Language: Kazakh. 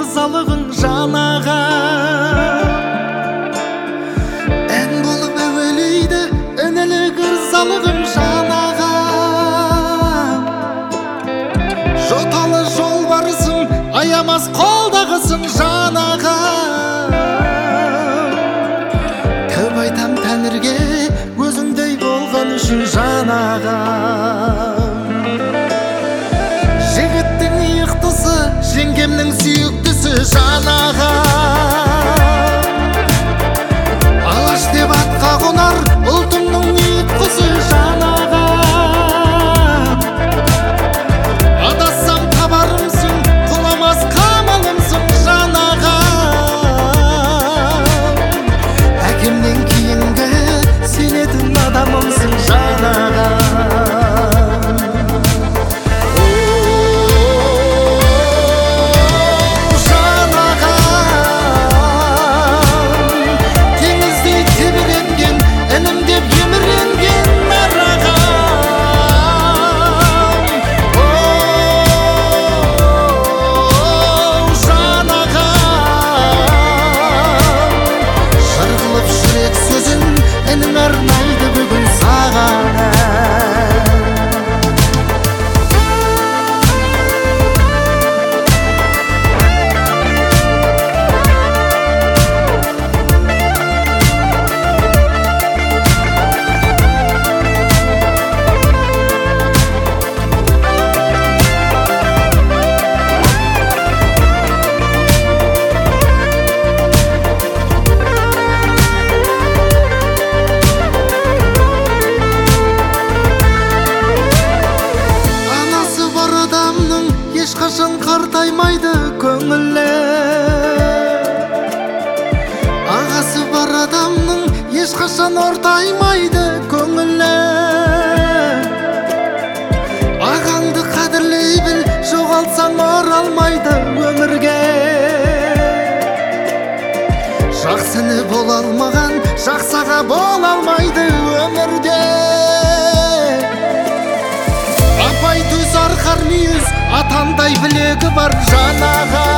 ырзалыгың жанага. Эн болуп әуелейді энелик ырзалыгың жанага. Жоталы жолбарысың, аямас қолдағысың жанага. Тәубе айтам Тәңірге өзіңдей болған үшін жанага. Жігіттің иықтысы, жеңгемнің сүйіктісі жанага. Алаш деп атқа қонар ұлтымның ұйытқысы жанага. Адассам табарымсың, құламас қамалымсың жанага. Әкемнен кейінгі сенетін адамымсың жанага. Арнайды бүгін саған ешқашан қартаймайды көңілі. Ағасы бар адамның ешқашан ортаймайды көңілі. Ағаңды қадірлей біл, жоғалтсаң оралмайды өмірге. Жақсыны бола алмаған жақсаға бола алмайды өмірде. Апай төс арқар мүйіз, атандай білегі бар жанага.